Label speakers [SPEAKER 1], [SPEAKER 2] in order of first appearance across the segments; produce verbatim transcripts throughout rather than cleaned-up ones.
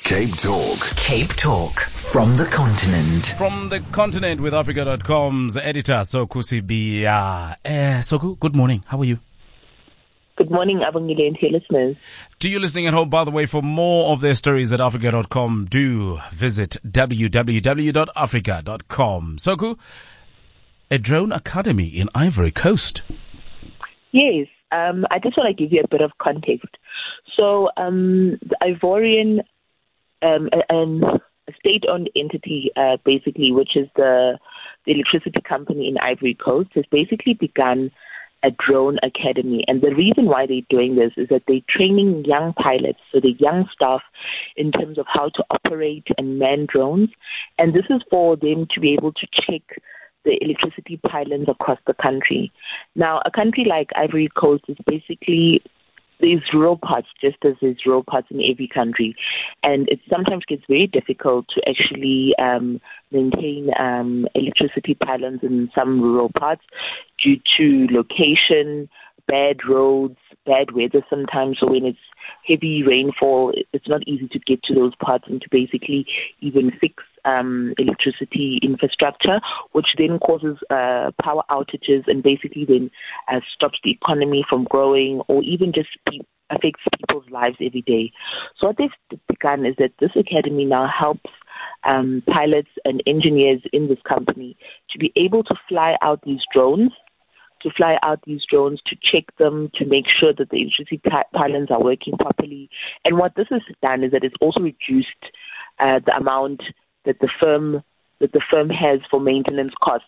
[SPEAKER 1] Cape Talk.
[SPEAKER 2] Cape Talk from the continent.
[SPEAKER 3] From the continent with Africa dot com's editor, Soku Sibiya. Uh, Soku, good morning. How are you?
[SPEAKER 4] Good morning, Abongile and to your listeners.
[SPEAKER 3] To you listening at home, by the way, for more of their stories at Africa dot com, do visit w w w dot africa dot com. Soku, a drone academy in Ivory Coast.
[SPEAKER 4] Yes, um, I just want to give you a bit of context. So um, the Ivorian um, and a state-owned entity, uh, basically, which is the, the electricity company in Ivory Coast, has basically begun a drone academy. And the reason why they're doing this is that they're training young pilots, so the young staff, in terms of how to operate and man drones. And this is for them to be able to check the electricity pylons across the country. Now, a country like Ivory Coast is basically, there's rural parts, just as there's rural parts in every country. And it sometimes gets very difficult to actually um, maintain um, electricity pylons in some rural parts due to location, bad roads, bad weather sometimes. So when it's heavy rainfall, it's not easy to get to those parts and to basically even fix um, electricity infrastructure, which then causes uh, power outages and basically then uh, stops the economy from growing or even just pe- affects people's lives every day. So what they've begun is that this academy now helps um, pilots and engineers in this company to be able to fly out these drones to fly out these drones, to check them, to make sure that the electricity pylons are working properly. And what this has done is that it's also reduced uh, the amount that the firm that the firm has for maintenance costs.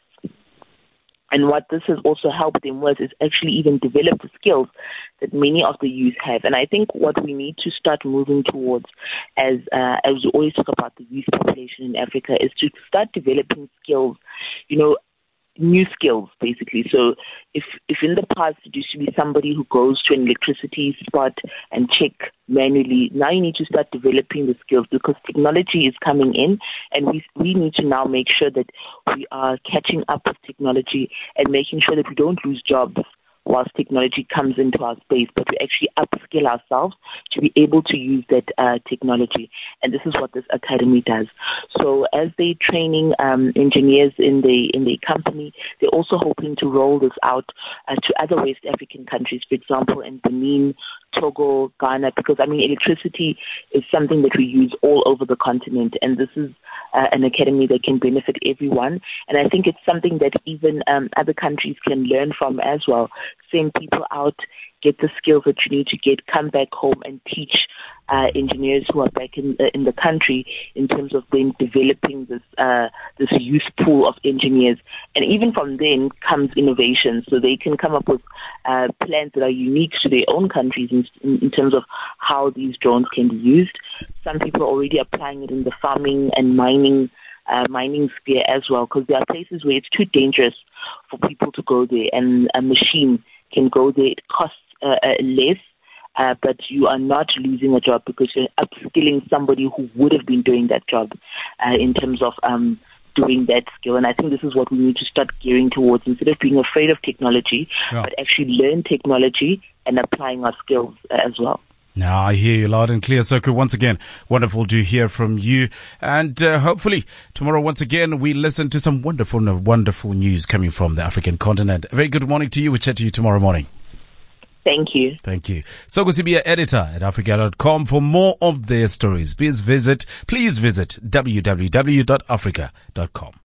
[SPEAKER 4] And what this has also helped them with is actually even develop the skills that many of the youth have. And I think what we need to start moving towards, as uh, as we always talk about the youth population in Africa, is to start developing skills, you know, new skills, basically. So if if in the past it used to be somebody who goes to an electricity spot and check manually, now you need to start developing the skills because technology is coming in and we we need to now make sure that we are catching up with technology and making sure that we don't lose jobs whilst technology comes into our space, but we actually upskill ourselves to be able to use that uh, technology. And this is what this academy does. So as they're training um, engineers in the in the company, they're also hoping to roll this out uh, to other West African countries, for example, in Benin, Togo, Ghana, because, I mean, electricity is something that we use all over the continent, and this is uh, an academy that can benefit everyone. And I think it's something that even um, other countries can learn from as well. Send people out, get the skills that you need to get, come back home and teach uh, engineers who are back in, uh, in the country in terms of then developing this uh, this youth pool of engineers. And even from then comes innovation. So they can come up with uh, plans that are unique to their own countries in, in, in terms of how these drones can be used. Some people are already applying it in the farming and mining Uh, mining sphere as well, because there are places where it's too dangerous for people to go there, and a machine can go there. It costs uh, uh, less, uh, but you are not losing a job because you're upskilling somebody who would have been doing that job uh, in terms of um, doing that skill. And I think this is what we need to start gearing towards, instead of being afraid of technology, yeah. but actually learn technology and applying our skills uh, as well.
[SPEAKER 3] Now, I hear you loud and clear, Soku. Once again, wonderful to hear from you. And uh, hopefully, tomorrow, once again, we listen to some wonderful, wonderful news coming from the African continent. A very good morning to you. We'll chat to you tomorrow morning.
[SPEAKER 4] Thank you.
[SPEAKER 3] Thank you. Soku Sibiya, editor at Africa dot com. For more of their stories, please visit, please visit w w w dot africa dot com.